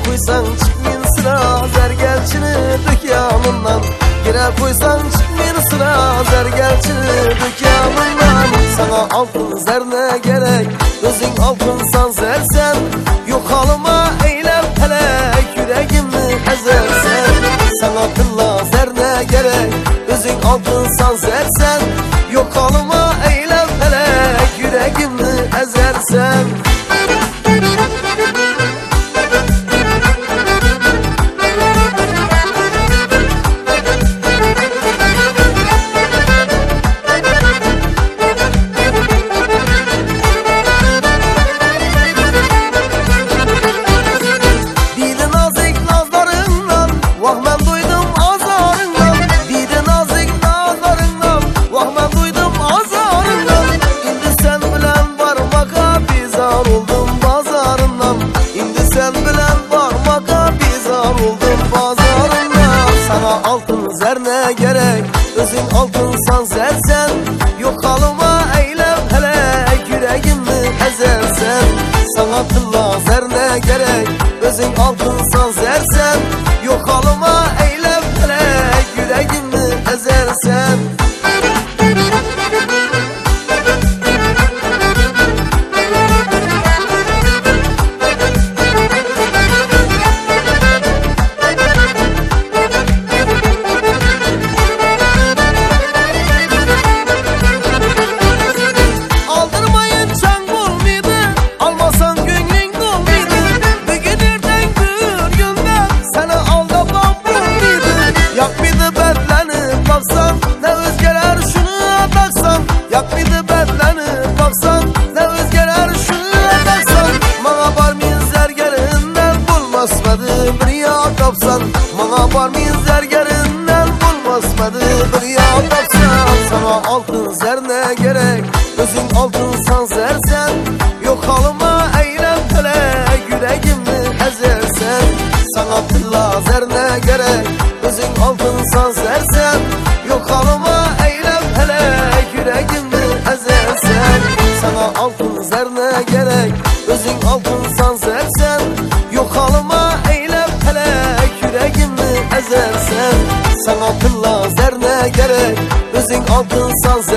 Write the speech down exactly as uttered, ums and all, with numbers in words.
koysan çıkmayın sıra zergelçini dök yanından. Girer koysan çıkmayın sıra zergelçini dök yanından. Sana altın zer ne gerek, özün altınsan zersen. Yok halıma eylem felek, yüreğimi ezersen. Sana kılla zer ne gerek, özün altınsan zersen. Yok halıma eylem felek, yüreğimi ezersen. Altın zer ne gerek, özün altınsan zersen. Yok halıma eylem felek, yüreğimi ezersen. Sana kılla zer ne gerek, özün altınsan zersen. Yok halıma eylem felek, yüreğimi ezersen. Mana var mı zergerinden bulmazmadı bir ya tapsan. Sana altın zer ne gerek, özün altınsan zersen. Yok halıma eylem felek, yüreğimi ezersen. Sana kılla zer ne gerek, özün altınsan zersen. Yok halıma eylem felek, yüreğimi ezersen. Sana altın zer ne gerek, özün altınsan zersen. Yok halıma eylem felek, yüreğimi ezersen. Sana kılla zer ne gerek, özün altınsan zersen.